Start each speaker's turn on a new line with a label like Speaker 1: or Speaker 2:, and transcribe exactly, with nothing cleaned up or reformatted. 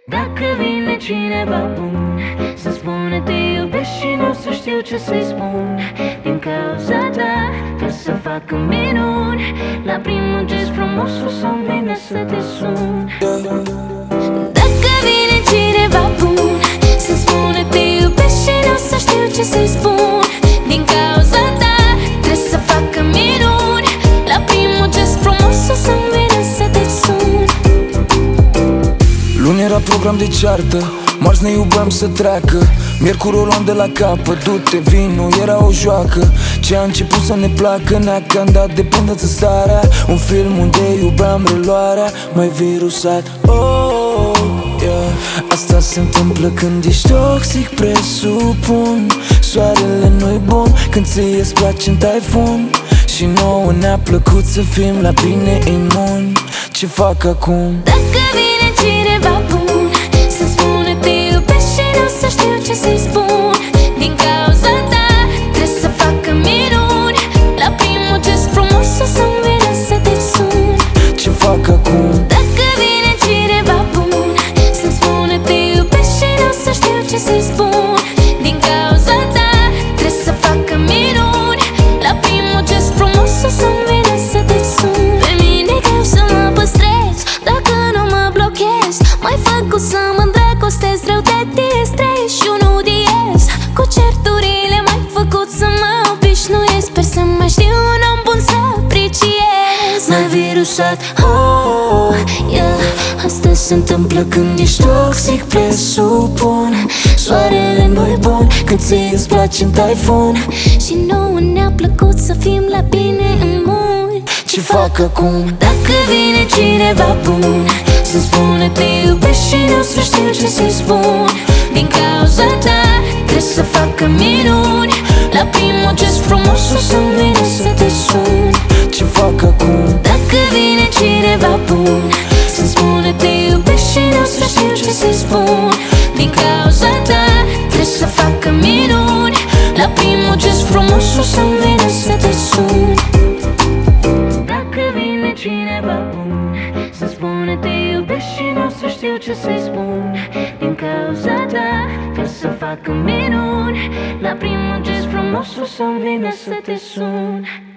Speaker 1: Dacă vine cineva bun să spună te iubesc și nu o să știu ce să-i spun, din cauza ta trebuie să facă minuni. La primul gest frumos o să-mi vină să te sun.
Speaker 2: Dacă vine cineva bun să spună te iubesc și nu o să știu ce să-i spun, din cauza ta trebuie să facă minuni. La primul gest frumos o să-mi vină să te sun.
Speaker 3: Luni era program de ceartă, marți ne iubeam să treacă, miercuri o luam de la capăt, du-te, vino, era o joacă. Ce a început să ne placă ne-a candat de până starea. Un film unde iubeam reluarea, mai virusat, oh, yeah. Asta se întâmplă când ești toxic, presupun. Soarele nu-i bun când ție îți place în taifun, și nouă ne-a plăcut să fim la bine imun. Ce fac acum?
Speaker 2: Dacă vine cineva bun să spună te iubesc și nu o să știu ce să-i spun, din cauza ta trebuie să facă minuni. La primul gest frumos o să-mi vină să te sun.
Speaker 3: Ce fac acum?
Speaker 2: Dacă vine cineva bun să spună te iubesc și nu o să știu ce să-i spun, din cauza ta trebuie să facă minuni. La primul gest frumos o să-mi vină să te sun. Pe mine e greu să mă păstrez dacă nu mă blochez. M-ai făcut să mă îndrăgostesc, rău te distrezi și eu nu diez. Cu certurile m-ai făcut să mă obișnuiesc. Sper să mai știu un om bun să apreciez.
Speaker 3: M-ai virusat, oh, yeah.
Speaker 2: Asta se întâmplă când ești toxic, presupun.
Speaker 3: Soarele nu-i bun când ție îți place în taifun,
Speaker 2: și nouă ne-a plăcut să fim la bine în mult.
Speaker 3: Ce fac acum?
Speaker 2: Dacă vine cineva bun să spună te iubesc și nu o să știu ce să-i spun, din cauza ta trebuie să facă minuni. La primul gest frumos o să-mi vină să te sun.
Speaker 3: Ce fac acum?
Speaker 2: Dacă vine cineva bun să spună te iubesc și nu o să știu ce să-i spun, din cauza ta trebuie să facă minuni. La primul gest frumos o să-mi vină să te sun.
Speaker 1: Dacă vine cineva bun să spună te iubesc și nu o să știu ce să-i spun, din cauza ta trebuie să facă minuni. La primul gest frumos o să-mi vină să te sun.